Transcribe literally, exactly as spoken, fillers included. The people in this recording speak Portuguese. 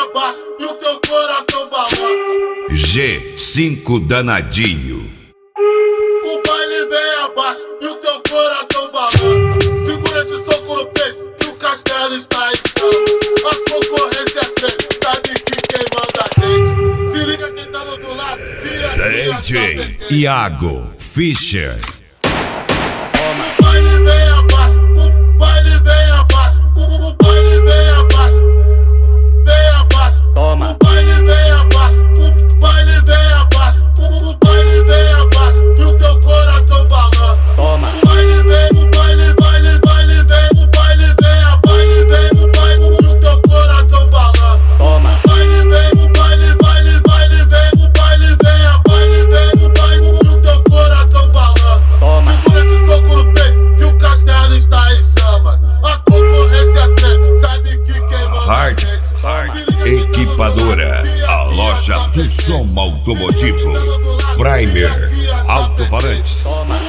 abaixo e o teu coração balança. G cinco Danadinho. O baile vem abaixo e o teu coração balança. Segura esse soco no peito que o castelo está em chama. A concorrência é treme, sabe que quem manda a gente. Se liga quem tá do outro lado, que D J Iago Fischer. O baile vem abaixo, o baile vem abaixo, o baile vem abaixo, vem abaixo. Toma. O baile vem abaixo, o baile vem abaixo, o baile vem abaixo e o teu coração balança. Toma. O baile vem, o baile, baile, baile vem, o baile vem, a baile vem, o baile e o teu coração balança. Toma. O baile vem, o baile, baile, baile vem, o baile vem, a baile vem, o baile e o teu coração balança. Toma. Segura esse soco no peito que o castelo está em chamas. A concorrência treme, sabe que quem manda Hard, a gente. Hard Equipadora, a loja do som automotivo. Primer Alto-Falantes. Toma.